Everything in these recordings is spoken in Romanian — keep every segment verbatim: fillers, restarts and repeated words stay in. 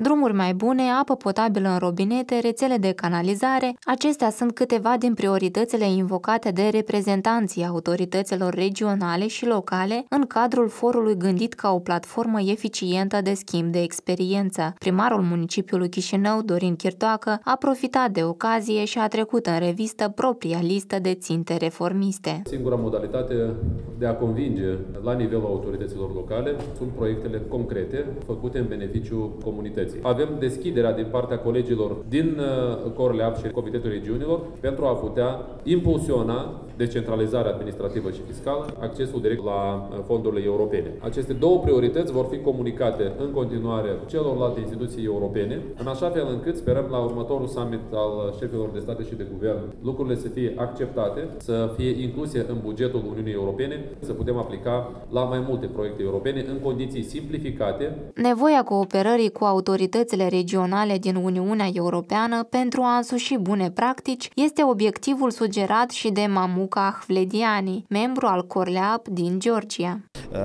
drumuri mai bune, apă potabilă în robinete, rețele de canalizare, acestea sunt câteva din prioritățile invocate de reprezentanții autorităților regionale și locale în cadrul forului gândit ca o platformă eficientă de schimb de experiență. Primarul municipiului Chișinău, Dorin Chirtoacă, a profitat de ocazie și a trecut în revistă propria listă de ținte reformiste. Singura modalitate de a convinge la nivelul autorităților locale sunt proiectele concrete făcute în beneficiul comunității. Avem deschiderea din partea colegilor din Corleap și Comitetul Regiunilor pentru a putea impulsiona decentralizarea administrativă și fiscală, accesul direct la fondurile europene. Aceste două priorități vor fi comunicate în continuare celorlalte instituții europene, în așa fel încât sperăm la următorul summit al șefilor de state și de guvern lucrurile să fie acceptate, să fie incluse în bugetul Uniunii Europene, să putem aplica la mai multe proiecte europene în condiții simplificate. Nevoia cooperării cu autoritățile regionale din Uniunea Europeană pentru a însuși bune practici este obiectivul sugerat și de Mamuca Ahvlediani, membru al Corleap din Georgia.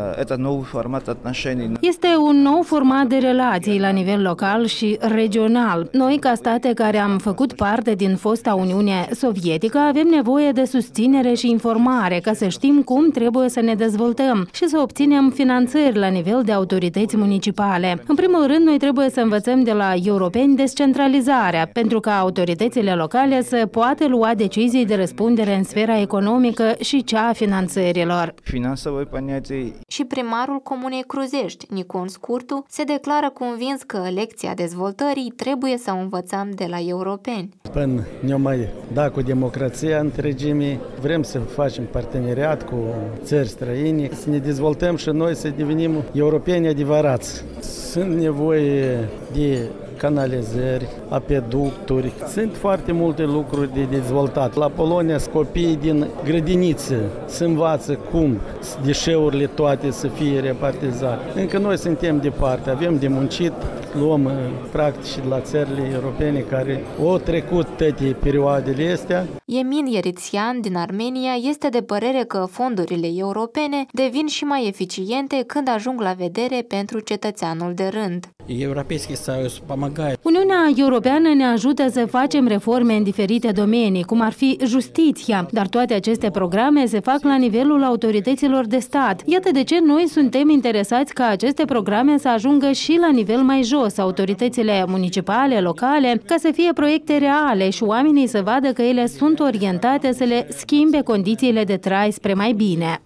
Este un nou format de relații la nivel local și regional. Noi, ca state care am făcut parte din fosta Uniune Sovietică, avem nevoie de susținere și informare ca să știm cum trebuie să ne dezvoltăm și să obținem finanțări la nivel de autorități municipale. În primul rând, noi trebuie să învățăm de la europeni descentralizarea, pentru ca autoritățile locale să poată lua decizii de răspundere în sfera economică și cea a finanțărilor. Și primarul Comunei Cruzești, Nicon Scurtu, se declară convins că lecția dezvoltării trebuie să o învățăm de la europeni. Până ne mai da cu democrația întregimii, vrem să facem parteneriat cu țări străine, să ne dezvoltăm și noi să devenim europeni adevărați. Sunt nevoie de canalizări, apeducturi. Sunt foarte multe lucruri de dezvoltat. La Polonia, copiii din grădiniță se învață cum deșeurile toate să fie repartizate. Încă noi suntem departe, avem de muncit, luăm practici de la țările europene care au trecut toate perioadele astea. Emin Ieritzian din Armenia este de părere că fondurile europene devin și mai eficiente când ajung la vedere pentru cetățeanul de rând. Uniunea Europeană ne ajută să facem reforme în diferite domenii, cum ar fi justiția, dar toate aceste programe se fac la nivelul autorităților de stat. Iată de ce noi suntem interesați ca aceste programe să ajungă și la nivel mai jos, autoritățile municipale, locale, ca să fie proiecte reale și oamenii să vadă că ele sunt orientate să le schimbe condițiile de trai spre mai bine.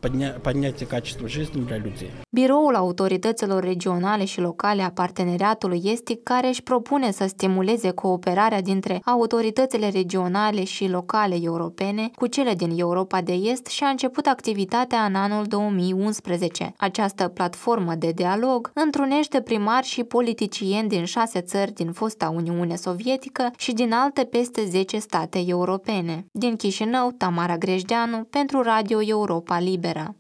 Biroul autorităților regionale și locale a Parteneriatului Estic, care își propune să stimuleze cooperarea dintre autoritățile regionale și locale europene cu cele din Europa de Est, și a început activitatea în anul două mii unsprezece. Această platformă de dialog întrunește primari și politicieni din șase țări din fosta Uniune Sovietică și din alte peste zece state europene. Din Chișinău, Tamara Grejdeanu pentru Radio Europa Liberă.